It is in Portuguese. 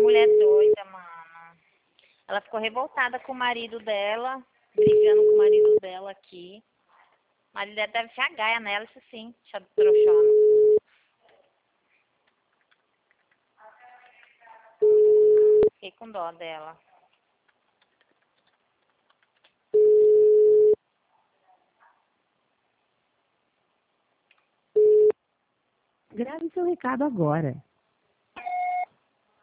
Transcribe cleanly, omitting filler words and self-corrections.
mulher doida, mano. Ela ficou revoltada com o marido dela, brigando com o marido dela aqui. O marido dela deve enfiar gaia nela, isso sim, chá de trouxona. Fiquei com dó dela. Grave seu recado agora.